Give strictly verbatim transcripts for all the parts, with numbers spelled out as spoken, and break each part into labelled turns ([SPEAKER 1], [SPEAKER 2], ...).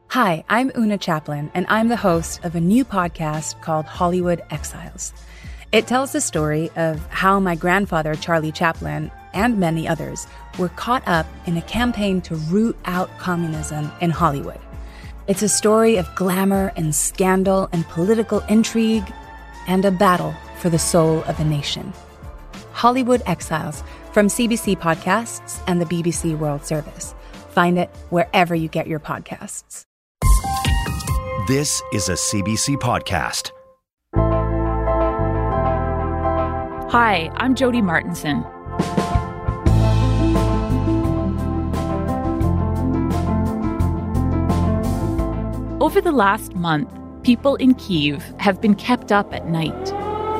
[SPEAKER 1] Hi, I'm Una Chaplin, and I'm the host of a new podcast called Hollywood Exiles. It tells the story of how my grandfather, Charlie Chaplin, and many others were caught up in a campaign to root out communism in Hollywood. It's a story of glamour and scandal and political intrigue and a battle for the soul of a nation. Hollywood Exiles from C B C Podcasts and the B B C World Service. Find it wherever you get your podcasts.
[SPEAKER 2] This is a C B C podcast.
[SPEAKER 3] Hi, I'm Jody Martinson. Over the last month, people in Kyiv have been kept up at night.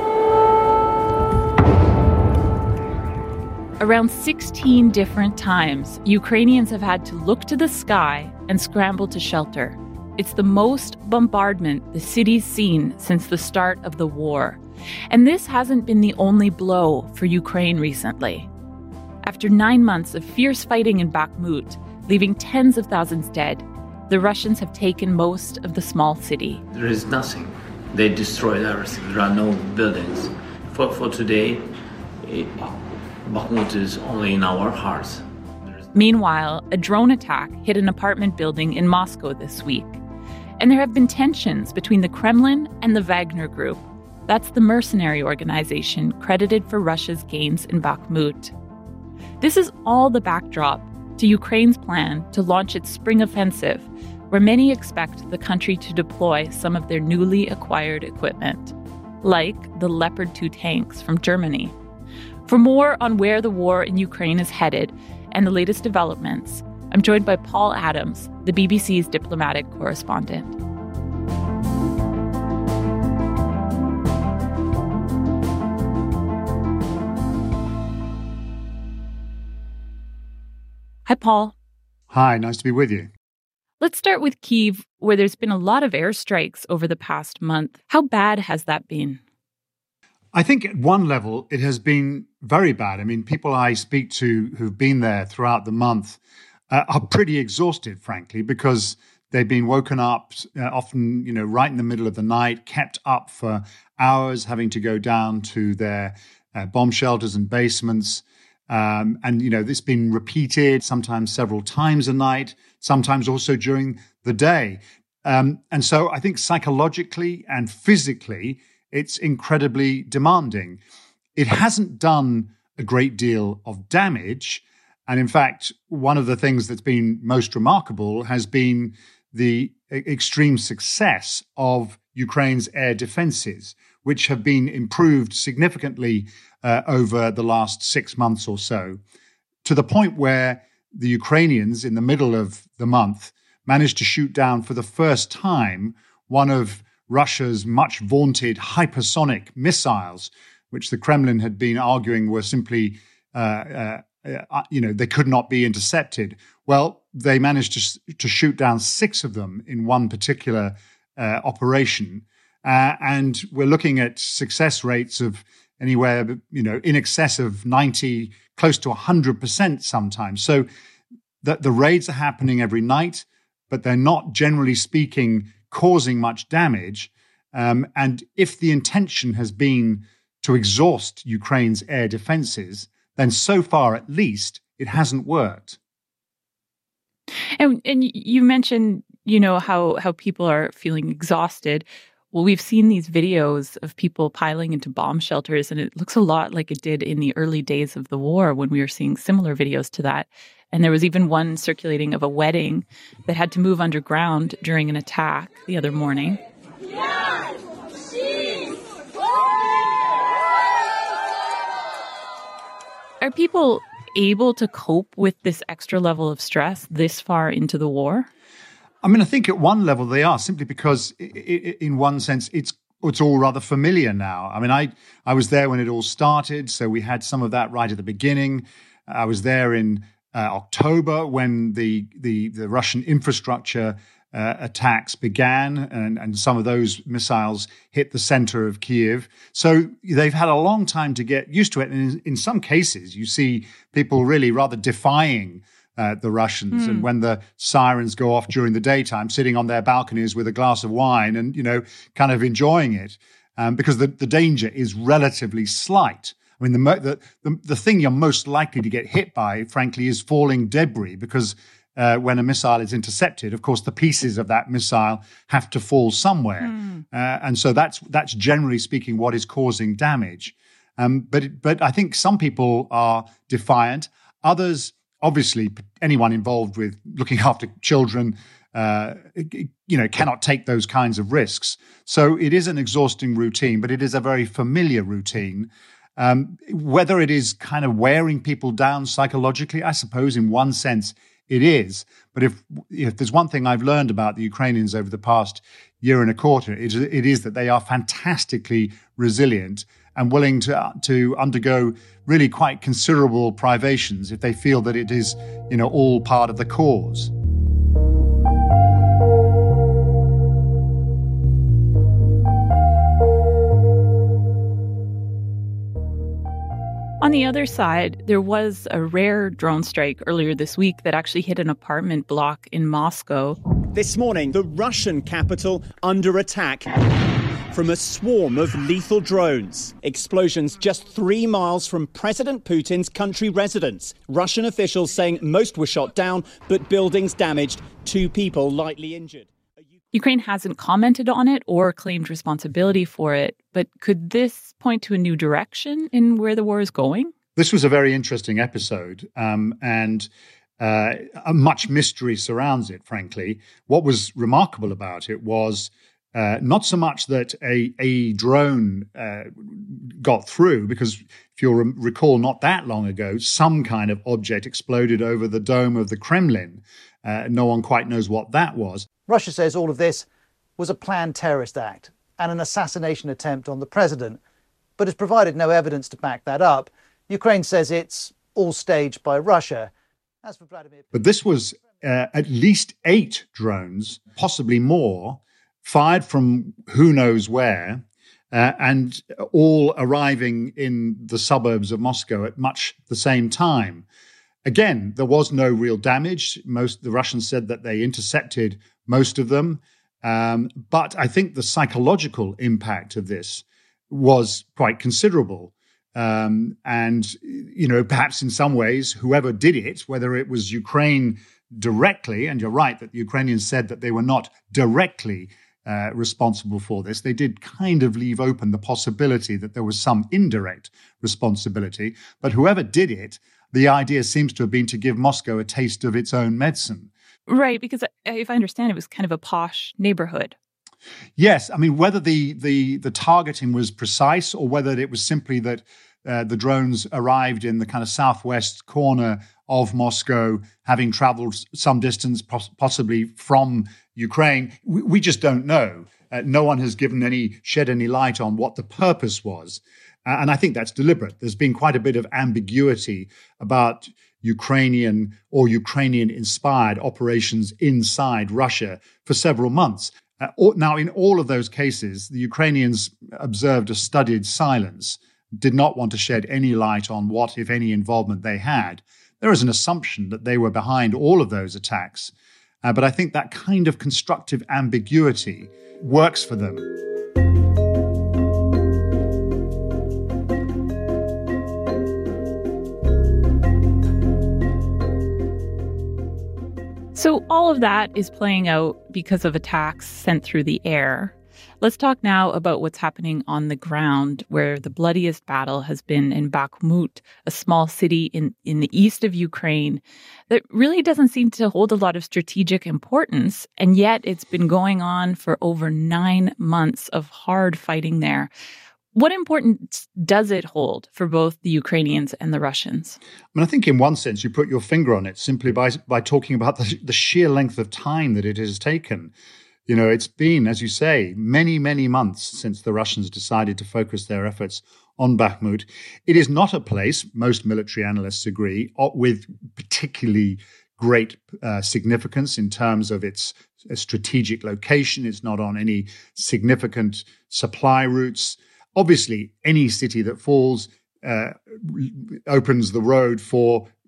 [SPEAKER 3] Around sixteen different times, Ukrainians have had to look to the sky and scramble to shelter. It's the most bombardment the city's seen since the start of the war. And this hasn't been the only blow for Ukraine recently. After nine months of fierce fighting in Bakhmut, leaving tens of thousands dead, the Russians have taken most of the small city.
[SPEAKER 4] There is nothing. They destroyed everything. There are no buildings. For, for today, it, Bakhmut is only in our hearts.
[SPEAKER 3] Meanwhile, a drone attack hit an apartment building in Moscow this week. And there have been tensions between the Kremlin and the Wagner Group. That's the mercenary organization credited for Russia's gains in Bakhmut. This is all the backdrop to Ukraine's plan to launch its spring offensive, where many expect the country to deploy some of their newly acquired equipment, like the Leopard two tanks from Germany. For more on where the war in Ukraine is headed and the latest developments, I'm joined by Paul Adams, the B B C's diplomatic correspondent. Hi, Paul.
[SPEAKER 5] Hi, nice to be with you.
[SPEAKER 3] Let's start with Kyiv, where there's been a lot of airstrikes over the past month. How bad has that been?
[SPEAKER 5] I think at one level, it has been very bad. I mean, people I speak to who've been there throughout the month uh, are pretty exhausted, frankly, because they've been woken up uh, often, you know, right in the middle of the night, kept up for hours, having to go down to their uh, bomb shelters and basements. Um, and, you know, this has been repeated sometimes several times a night, sometimes also during the day. Um, and so I think psychologically and physically, it's incredibly demanding. It hasn't done a great deal of damage. And in fact, one of the things that's been most remarkable has been the extreme success of Ukraine's air defenses, which have been improved significantly uh, over the last six months or so, to the point where the Ukrainians, in the middle of the month, managed to shoot down for the first time one of Russia's much vaunted hypersonic missiles, which the Kremlin had been arguing were simply, uh, uh, uh, you know, they could not be intercepted. Well, they managed to, to shoot down six of them in one particular uh, operation. Uh, and we're looking at success rates of anywhere, you know, in excess of ninety, close to one hundred percent sometimes. So the, the raids are happening every night, but they're not, generally speaking, causing much damage. Um, and if the intention has been to exhaust Ukraine's air defenses, then so far at least it hasn't worked.
[SPEAKER 3] And, and you mentioned, you know, how, how people are feeling exhausted. Well, we've seen these videos of people piling into bomb shelters, and it looks a lot like it did in the early days of the war when we were seeing similar videos to that. And there was even one circulating of a wedding that had to move underground during an attack the other morning. Are people able to cope with this extra level of stress this far into the war?
[SPEAKER 5] I mean, I think at one level they are, simply because in one sense it's it's all rather familiar now. I mean, I, I was there when it all started, so we had some of that right at the beginning. I was there in uh, October when the, the, the Russian infrastructure uh, attacks began, and, and some of those missiles hit the center of Kyiv. So they've had a long time to get used to it. And in, in some cases, you see people really rather defying uh, the Russians.
[SPEAKER 3] Mm.
[SPEAKER 5] And when the sirens go off during the daytime, sitting on their balconies with a glass of wine and, you know, kind of enjoying it, um, because the, the danger is relatively slight. I mean, the, the the the thing you're most likely to get hit by, frankly, is falling debris, because uh, when a missile is intercepted, of course, the pieces of that missile have to fall somewhere, mm. uh, and so that's that's generally speaking what is causing damage. Um, but but I think some people are defiant. Others, obviously, anyone involved with looking after children, uh, you know, cannot take those kinds of risks. So it is an exhausting routine, but it is a very familiar routine. Um, whether it is kind of wearing people down psychologically, I suppose in one sense it is. But if if there's one thing I've learned about the Ukrainians over the past year and a quarter, it, it is that they are fantastically resilient and willing to to undergo really quite considerable privations if they feel that it is, you know, all part of the cause.
[SPEAKER 3] On the other side, there was a rare drone strike earlier this week that actually hit an apartment block in Moscow.
[SPEAKER 6] This morning, the Russian capital under attack from a swarm of lethal drones. Explosions just three miles from President Putin's country residence. Russian officials saying most were shot down, but buildings damaged, two people lightly injured.
[SPEAKER 3] Ukraine hasn't commented on it or claimed responsibility for it, but could this point to a new direction in where the war is going?
[SPEAKER 5] This was a very interesting episode, um, and uh, much mystery surrounds it, frankly. What was remarkable about it was uh, not so much that a, a drone uh, got through, because if you'll re- recall, not that long ago, some kind of object exploded over the dome of the Kremlin. Uh, no one quite knows what that was.
[SPEAKER 7] Russia says all of this was a planned terrorist act and an assassination attempt on the president, but has provided no evidence to back that up. Ukraine says it's all staged by Russia. As for Vladimir...
[SPEAKER 5] But this was uh, at least eight drones, possibly more, fired from who knows where, uh, and all arriving in the suburbs of Moscow at much the same time. Again, there was no real damage. Most the Russians said that they intercepted most of them. Um, but I think the psychological impact of this was quite considerable. Um, and, you know, perhaps in some ways, whoever did it, whether it was Ukraine directly, and you're right that the Ukrainians said that they were not directly uh, responsible for this, they did kind of leave open the possibility that there was some indirect responsibility. But whoever did it, the idea seems to have been to give Moscow a taste of its own medicine.
[SPEAKER 3] Right, because if I understand, it was kind of a posh neighborhood.
[SPEAKER 5] Yes, I mean, whether the the, the targeting was precise or whether it was simply that uh, the drones arrived in the kind of southwest corner of Moscow, having traveled some distance, poss- possibly from Ukraine, we, we just don't know. Uh, no one has given any, shed any light on what the purpose was. Uh, and I think that's deliberate. There's been quite a bit of ambiguity about Ukrainian or Ukrainian-inspired operations inside Russia for several months. Uh, all, now, in all of those cases, the Ukrainians observed a studied silence, did not want to shed any light on what, if any, involvement they had. There is an assumption that they were behind all of those attacks. Uh, but I think that kind of constructive ambiguity works for them.
[SPEAKER 3] So all of that is playing out because of attacks sent through the air. Let's talk now about what's happening on the ground, where the bloodiest battle has been in Bakhmut, a small city in, in the east of Ukraine that really doesn't seem to hold a lot of strategic importance, and yet it's been going on for over nine months of hard fighting there. What importance does it hold for both the Ukrainians and the Russians?
[SPEAKER 5] I mean, I think in one sense you put your finger on it simply by by talking about the, the sheer length of time that it has taken. You know, it's been, as you say, many, many months since the Russians decided to focus their efforts on Bakhmut. It is not a place, most military analysts agree, with particularly great uh, significance in terms of its strategic location. It's not on any significant supply routes. Obviously, any city that falls uh, opens the road for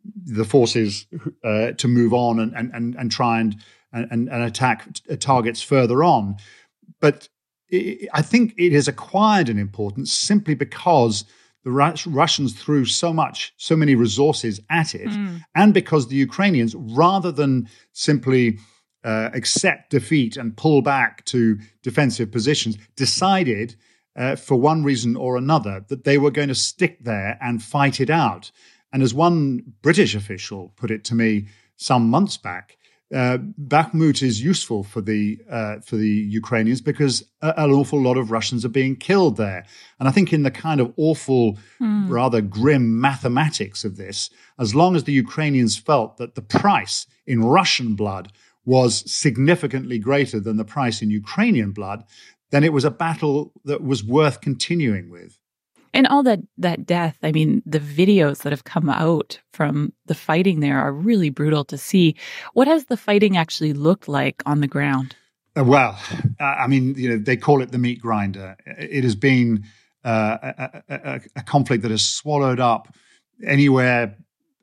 [SPEAKER 5] the forces uh, to move on and and and try and and, and attack targets further on. But it, I think it has acquired an importance simply because the Rus- Russians threw so much, so many resources at it, mm. and because the Ukrainians, rather than simply uh, accept defeat and pull back to defensive positions, decided uh, for one reason or another that they were going to stick there and fight it out. And as one British official put it to me some months back, Uh, Bakhmut is useful for the uh, for the Ukrainians because a, an awful lot of Russians are being killed there. And I think in the kind of awful, mm. rather grim mathematics of this, as long as the Ukrainians felt that the price in Russian blood was significantly greater than the price in Ukrainian blood, then it was a battle that was worth continuing with.
[SPEAKER 3] And all that, that death, I mean, the videos that have come out from the fighting there are really brutal to see. What has the fighting actually looked like on the ground?
[SPEAKER 5] Uh, well, uh, I mean, you know, they call it the meat grinder. It has been uh, a, a, a conflict that has swallowed up anywhere,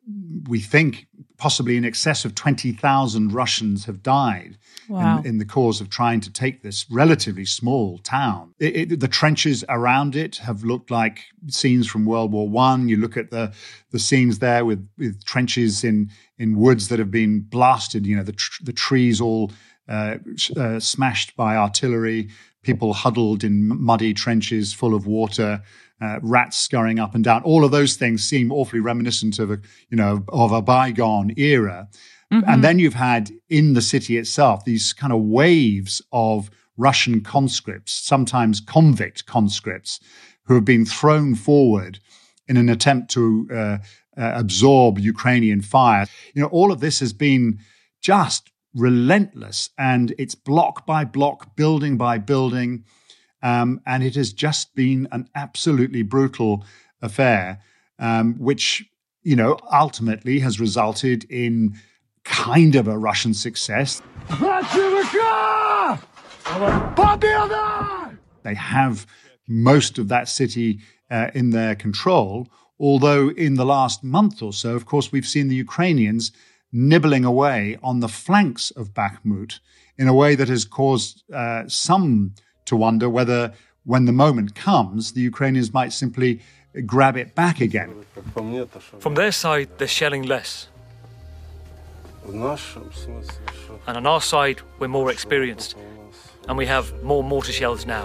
[SPEAKER 5] we think, possibly in excess of twenty thousand Russians have died
[SPEAKER 3] wow.
[SPEAKER 5] in, in the cause of trying to take this relatively small town. It, it, the trenches around it have looked like scenes from World War One. You look at the the scenes there with, with trenches in, in woods that have been blasted, you know, the, tr- the trees all uh, uh, smashed by artillery, people huddled in muddy trenches full of water, Uh, rats scurrying up and down. All of those things seem awfully reminiscent of a, you know, of a bygone era. Mm-hmm. And then you've had in the city itself these kind of waves of Russian conscripts, sometimes convict conscripts, who have been thrown forward in an attempt to uh, uh, absorb Ukrainian fire. You know, all of this has been just relentless, and it's block by block, building by building. Um, and it has just been an absolutely brutal affair, um, which, you know, ultimately has resulted in kind of a Russian success. They have most of that city uh, in their control, although in the last month or so, of course, we've seen the Ukrainians nibbling away on the flanks of Bakhmut in a way that has caused uh, some to wonder whether, when the moment comes, the Ukrainians might simply grab it back again.
[SPEAKER 8] From their side, they're shelling less. And on our side, we're more experienced. And we have more mortar shells now.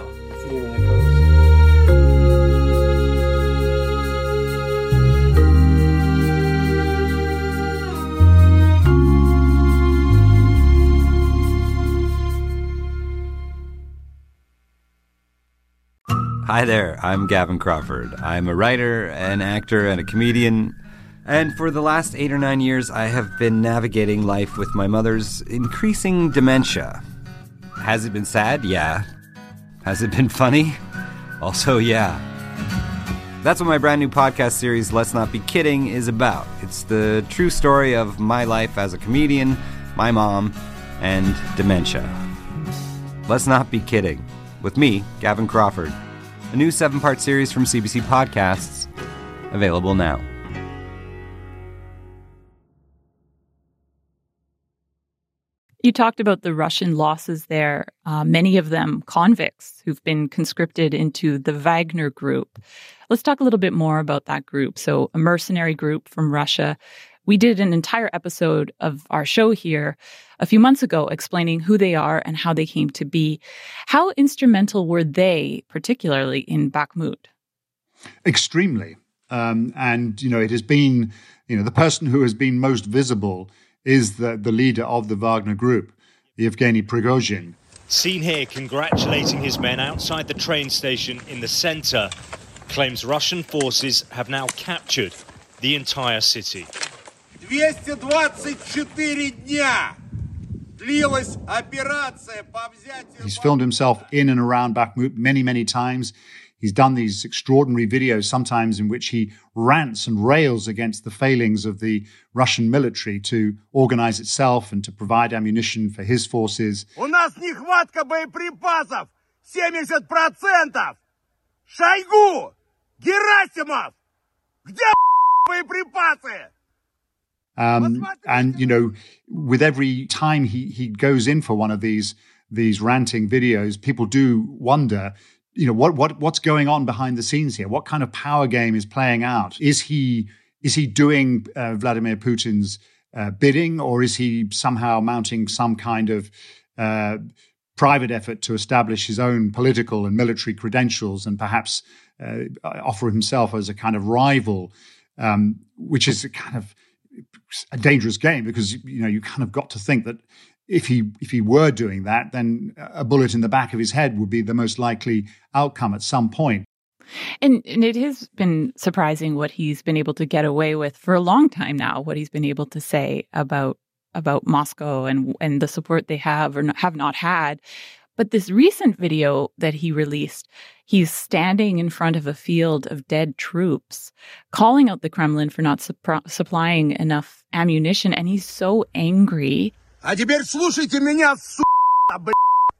[SPEAKER 9] Hi there, I'm Gavin Crawford. I'm a writer, an actor, and a comedian. And for the last eight or nine years, I have been navigating life with my mother's increasing dementia. Has it been sad? Yeah. Has it been funny? Also, yeah. That's what my brand new podcast series, Let's Not Be Kidding, is about. It's the true story of my life as a comedian, my mom, and dementia. Let's Not Be Kidding. With me, Gavin Crawford. A new seven-part series from C B C Podcasts, available now.
[SPEAKER 3] You talked about the Russian losses there, uh, many of them convicts who've been conscripted into the Wagner Group. Let's talk a little bit more about that group. So a mercenary group from Russia. We did an entire episode of our show here a few months ago explaining who they are and how they came to be. How instrumental were they, particularly in Bakhmut?
[SPEAKER 5] Extremely. Um, and, you know, it has been, you know, the person who has been most visible is the, the leader of the Wagner Group, Yevgeny Prigozhin.
[SPEAKER 10] Seen here congratulating his men outside the train station in the center, claims Russian forces have now captured the entire city.
[SPEAKER 11] двести двадцать четыре дня длилась операция по взятию.
[SPEAKER 5] He's filmed himself in and around Bakhmut many, many times. He's done these extraordinary videos, sometimes in which he rants and rails against the failings of the Russian military to organize itself and to provide ammunition for his forces.
[SPEAKER 11] У нас нехватка боеприпасов семьдесят процентов. Шойгу, Герасимов, где боеприпасы?
[SPEAKER 5] Um, and, you know, with every time he, he goes in for one of these these ranting videos, people do wonder, you know, what what what's going on behind the scenes here? What kind of power game is playing out? Is he is he doing uh, Vladimir Putin's uh, bidding, or is he somehow mounting some kind of uh, private effort to establish his own political and military credentials and perhaps uh, offer himself as a kind of rival, um, which is a kind of a dangerous game, because, you know, you kind of got to think that if he if he were doing that, then a bullet in the back of his head would be the most likely outcome at some point.
[SPEAKER 3] And, and it has been surprising what he's been able to get away with for a long time now, what he's been able to say about about Moscow and and the support they have or not, have not had. But this recent video that he released, he's standing in front of a field of dead troops, calling out the Kremlin for not supr- supplying enough ammunition. And he's so angry.
[SPEAKER 11] А теперь слушайте меня, сука, блядь.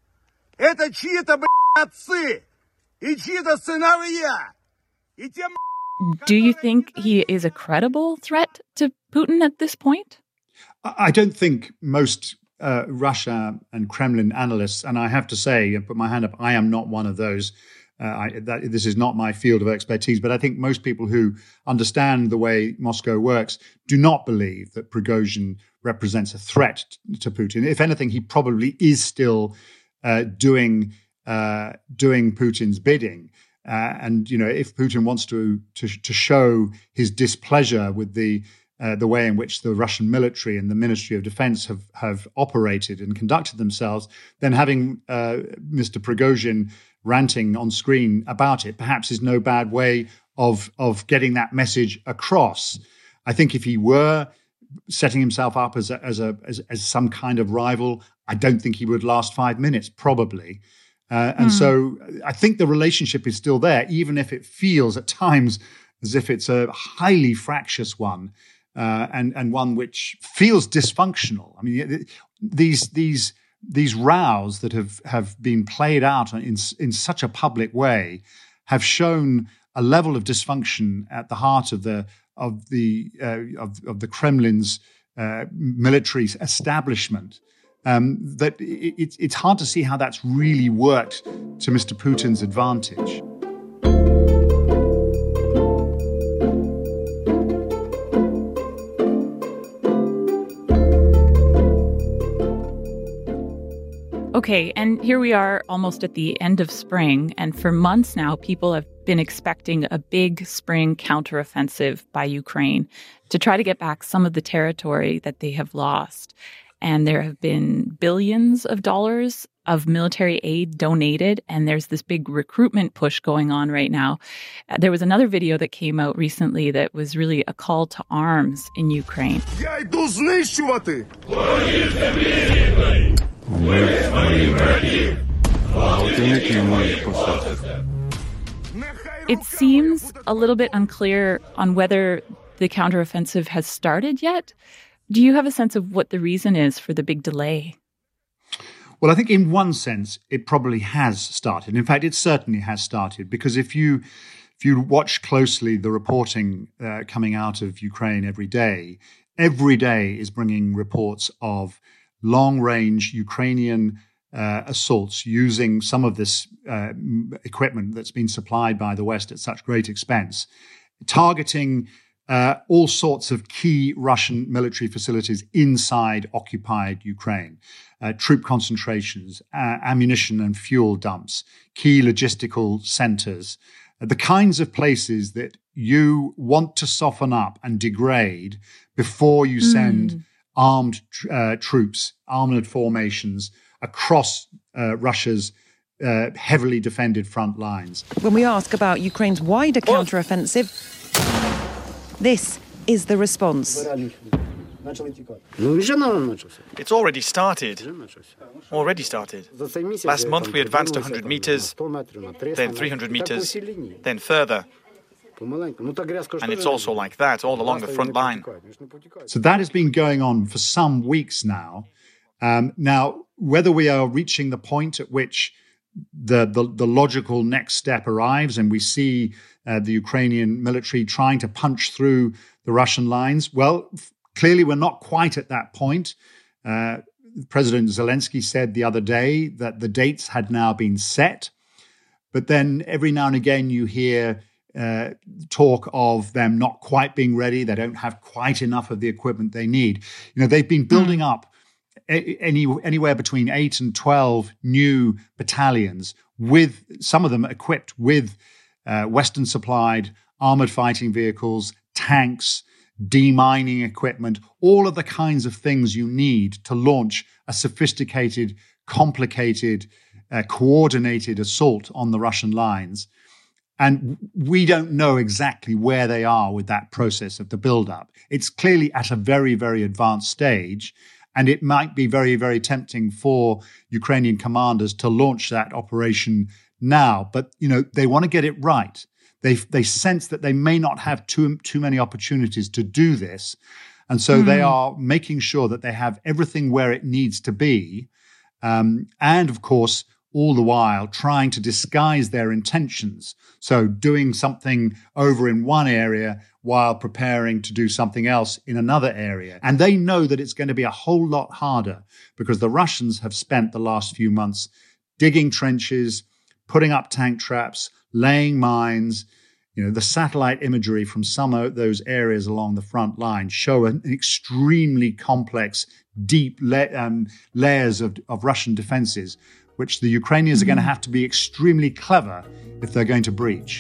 [SPEAKER 11] Это чьи-то, блядь, отцы и чьи-то сыновья. И тем...
[SPEAKER 3] Do you think he is a credible threat to Putin at this point?
[SPEAKER 5] I don't think most uh, Russia and Kremlin analysts, and I have to say, I put my hand up, I am not one of those. Uh, I, that, this is not my field of expertise, but I think most people who understand the way Moscow works do not believe that Prigozhin represents a threat to Putin. If anything, he probably is still uh, doing uh, doing Putin's bidding. Uh, and, you know, if Putin wants to to, to show his displeasure with the Uh, the way in which the Russian military and the Ministry of Defense have, have operated and conducted themselves, then having uh, Mister Prigozhin ranting on screen about it perhaps is no bad way of, of getting that message across. I think if he were setting himself up as a, as a as, as some kind of rival, I don't think he would last five minutes, probably. Uh, and mm. so I think the relationship is still there, even if it feels at times as if it's a highly fractious one. Uh, and and one which feels dysfunctional. I mean, these these these rows that have, have been played out in in such a public way have shown a level of dysfunction at the heart of the of the uh, of of the Kremlin's uh, military establishment. Um, that it, it's it's hard to see how that's really worked to Mister Putin's advantage.
[SPEAKER 3] Okay, and here we are almost at the end of spring, and for months now, people have been expecting a big spring counteroffensive by Ukraine to try to get back some of the territory that they have lost. And there have been billions of dollars of military aid donated, and there's this big recruitment push going on right now. Uh, there was another video that came out recently that was really a call to arms in Ukraine.
[SPEAKER 11] Я йду знищувати!
[SPEAKER 3] It seems a little bit unclear on whether the counteroffensive has started yet. Do you have a sense of what the reason is for the big delay?
[SPEAKER 5] Well, I think in one sense, it probably has started. In fact, it certainly has started, because if you if you watch closely the reporting uh, coming out of Ukraine every day, every day is bringing reports of long-range Ukrainian uh, assaults using some of this uh, equipment that's been supplied by the West at such great expense, targeting uh, all sorts of key Russian military facilities inside occupied Ukraine, uh, troop concentrations, uh, ammunition and fuel dumps, key logistical centers, uh, the kinds of places that you want to soften up and degrade before you send mm. armed uh, troops, armored formations across uh, Russia's uh, heavily defended front lines.
[SPEAKER 12] When we ask about Ukraine's wider counteroffensive, this is the response.
[SPEAKER 13] It's already started. Already started. Last month we advanced one hundred meters, then three hundred meters, then further. And it's also like that all along the front line.
[SPEAKER 5] So that has been going on for some weeks now. Um, now, whether we are reaching the point at which the, the, the logical next step arrives and we see uh, the Ukrainian military trying to punch through the Russian lines, well, f- Clearly, we're not quite at that point. Uh, President Zelensky said the other day that the dates had now been set. But then every now and again you hear uh, talk of them not quite being ready. They don't have quite enough of the equipment they need. You know, they've been building mm. up any anywhere between eight and twelve new battalions, with some of them equipped with uh, Western-supplied armored fighting vehicles, tanks, demining equipment, all of the kinds of things you need to launch a sophisticated, complicated, uh, coordinated assault on the Russian lines. And we don't know exactly where they are with that process of the build-up. It's clearly at a very, very advanced stage, and it might be very, very tempting for Ukrainian commanders to launch that operation now. But, you know, they want to get it right. They they sense that they may not have too, too many opportunities to do this. And so mm. they are making sure that they have everything where it needs to be. Um, and, of course, all the while trying to disguise their intentions. So doing something over in one area while preparing to do something else in another area. And they know that it's going to be a whole lot harder because the Russians have spent the last few months digging trenches, putting up tank traps, laying mines. You know, the satellite imagery from some of those areas along the front line show an extremely complex, deep la- um, layers of, of Russian defenses, which the Ukrainians are going to have to be extremely clever if they're going to breach.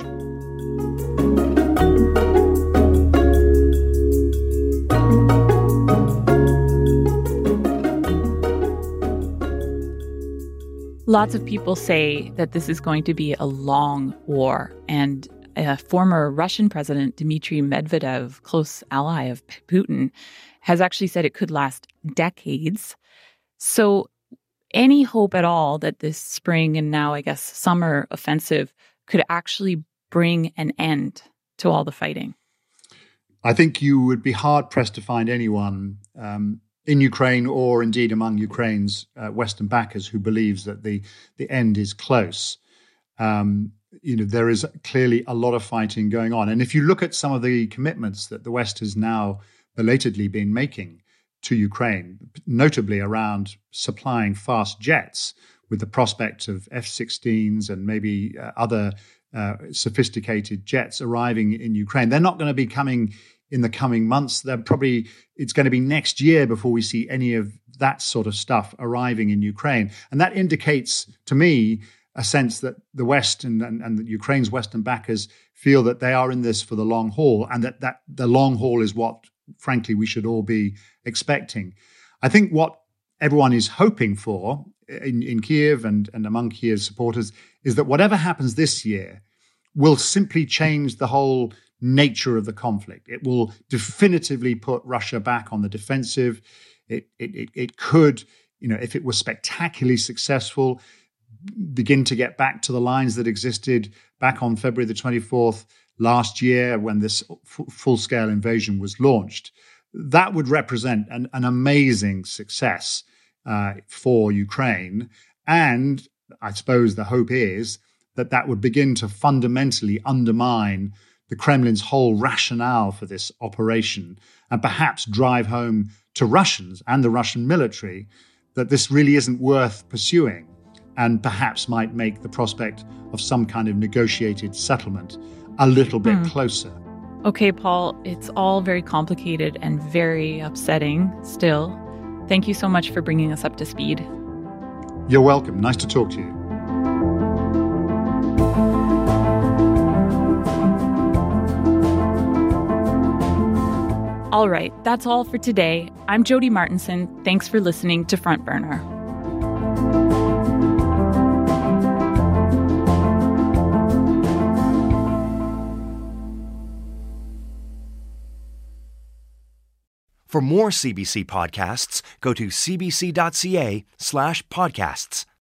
[SPEAKER 3] Lots of people say that this is going to be a long war, and a former Russian president, Dmitry Medvedev, close ally of Putin, has actually said it could last decades. So any hope at all that this spring and now, I guess, summer offensive could actually bring an end to all the fighting?
[SPEAKER 5] I think you would be hard-pressed to find anyone um, in Ukraine or indeed among Ukraine's uh, Western backers who believes that the, the end is close. Um, you know, there is clearly a lot of fighting going on. And if you look at some of the commitments that the West has now belatedly been making to Ukraine, notably around supplying fast jets with the prospect of F sixteens and maybe uh, other uh, sophisticated jets arriving in Ukraine. They're not going to be coming in the coming months. They're probably, it's going to be next year before we see any of that sort of stuff arriving in Ukraine. And that indicates to me a sense that the West and, and, and Ukraine's Western backers feel that they are in this for the long haul, and that, that the long haul is what, frankly, we should all be expecting. I think what everyone is hoping for in, in Kiev and, and among Kiev's supporters is that whatever happens this year will simply change the whole nature of the conflict. It will definitively put Russia back on the defensive. It, it, it, it could, you know, if it was spectacularly successful, begin to get back to the lines that existed back on February the twenty-fourth last year when this f- full-scale invasion was launched. That would represent an, an amazing success uh, for Ukraine. And I suppose the hope is that that would begin to fundamentally undermine the Kremlin's whole rationale for this operation and perhaps drive home to Russians and the Russian military that this really isn't worth pursuing, and perhaps might make the prospect of some kind of negotiated settlement a little bit hmm. closer.
[SPEAKER 3] Okay, Paul, it's all very complicated and very upsetting still. Thank you so much for bringing us up to speed.
[SPEAKER 5] You're welcome. Nice to talk to you.
[SPEAKER 3] All right, that's all for today. I'm Jody Martinson. Thanks for listening to Front Burner.
[SPEAKER 2] For more C B C podcasts, go to cbc.ca slash podcasts.